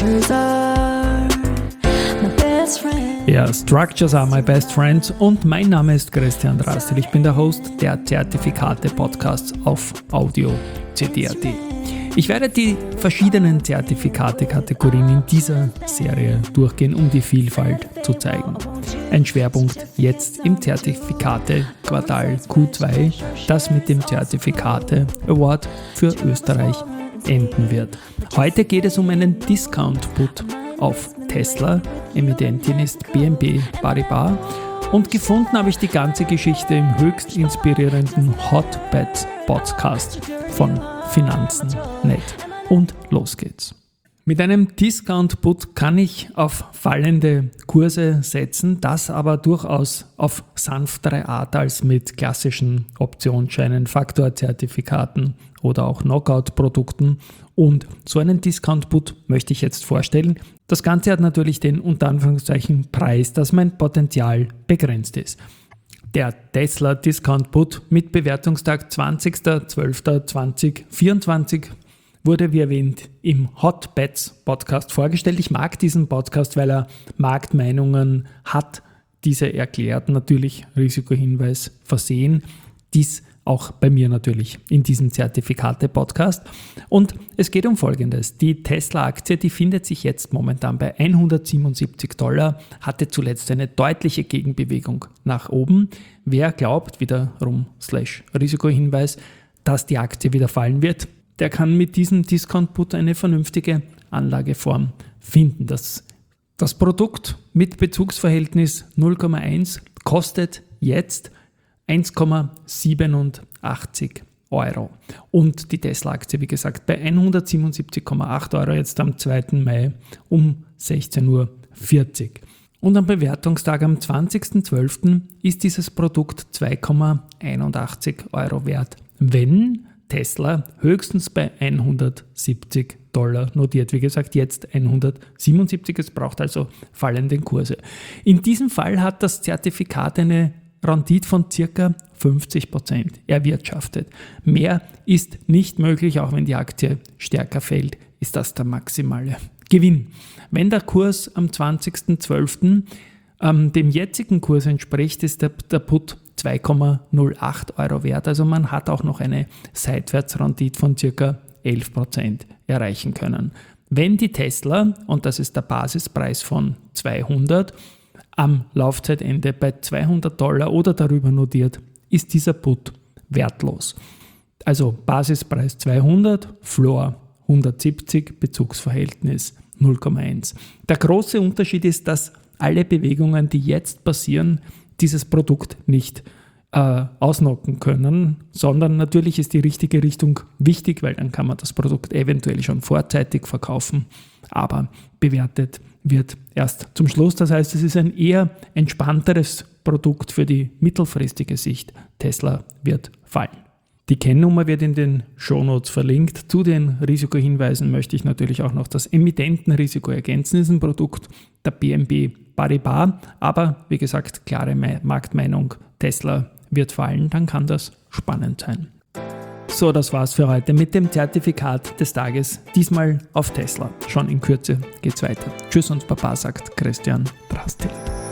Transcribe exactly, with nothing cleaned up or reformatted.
Structures are my best friend. Ja, Structures are my best friends und mein Name ist Christian Drastil. Ich bin der Host der Zertifikate-Podcasts auf Audio C D A T. Ich werde die verschiedenen Zertifikate-Kategorien in dieser Serie durchgehen, um die Vielfalt zu zeigen. Ein Schwerpunkt jetzt im Zertifikate-Quartal Q zwei, das mit dem Zertifikate Award für Österreich enden wird. Heute geht es um einen Discount-Put auf Tesla. Emittentin ist B N P Paribas. Und gefunden habe ich die ganze Geschichte im höchst inspirierenden Hotbets Podcast von Finanzen Punkt net. Und los geht's. Mit einem Discount-Put kann ich auf fallende Kurse setzen, das aber durchaus auf sanftere Art als mit klassischen Optionsscheinen, Faktorzertifikaten oder auch Knockout-Produkten. Und so einen Discount-Put möchte ich jetzt vorstellen. Das Ganze hat natürlich den unter Anführungszeichen Preis, dass mein Potenzial begrenzt ist. Der Tesla Discount Put mit Bewertungstag zwanzigster zwölfter zweitausendvierundzwanzig wurde, wie erwähnt, im Hotbets Podcast vorgestellt. Ich mag diesen Podcast, weil er Marktmeinungen hat, diese erklärt, natürlich Risikohinweis versehen. Dies auch bei mir natürlich in diesem Zertifikate-Podcast. Und es geht um Folgendes. Die Tesla-Aktie, die findet sich jetzt momentan bei hundertsiebenundsiebzig Dollar, hatte zuletzt eine deutliche Gegenbewegung nach oben. Wer glaubt, wiederum slash Risikohinweis, dass die Aktie wieder fallen wird, der kann mit diesem Discount-Put eine vernünftige Anlageform finden. Das, das Produkt mit Bezugsverhältnis null Komma eins kostet jetzt eins Komma siebenundachtzig Euro. Und die Tesla-Aktie, wie gesagt, bei hundertsiebenundsiebzig Komma acht Euro jetzt am zweiten Mai um sechzehn Uhr vierzig. Und am Bewertungstag am zwanzigster zwölfter ist dieses Produkt zwei Komma einundachtzig Euro wert, wenn Tesla höchstens bei hundertsiebzig Dollar notiert. Wie gesagt, jetzt hundertsiebenundsiebzig, es braucht also fallende Kurse. In diesem Fall hat das Zertifikat eine Rendite von ca. fünfzig Prozent erwirtschaftet. Mehr ist nicht möglich, auch wenn die Aktie stärker fällt, ist das der maximale Gewinn. Wenn der Kurs am zwanzigster zwölfter ähm, dem jetzigen Kurs entspricht, ist der, der Put zwei Komma null acht Euro wert. Also man hat auch noch eine Seitwärtsrendite von ca. elf Prozent erreichen können. Wenn die Tesla, und das ist der Basispreis von zweihundert, am Laufzeitende bei zweihundert Dollar oder darüber notiert, ist dieser Put wertlos. Also Basispreis zweihundert, Floor hundertsiebzig, Bezugsverhältnis null Komma eins. Der große Unterschied ist, dass alle Bewegungen, die jetzt passieren, dieses Produkt nicht äh, ausnocken können, sondern natürlich ist die richtige Richtung wichtig, weil dann kann man das Produkt eventuell schon vorzeitig verkaufen, aber bewertet wird erst zum Schluss. Das heißt, es ist ein eher entspannteres Produkt für die mittelfristige Sicht. Tesla wird fallen. Die Kennnummer wird in den Shownotes verlinkt. Zu den Risikohinweisen möchte ich natürlich auch noch das Emittentenrisiko ergänzen. Das ist ein Produkt der B N P Paribas, aber wie gesagt, klare Marktmeinung, Tesla wird fallen, dann kann das spannend sein. So, das war's für heute mit dem Zertifikat des Tages, diesmal auf Tesla. Schon in Kürze geht's weiter. Tschüss und Baba, sagt Christian Drastil.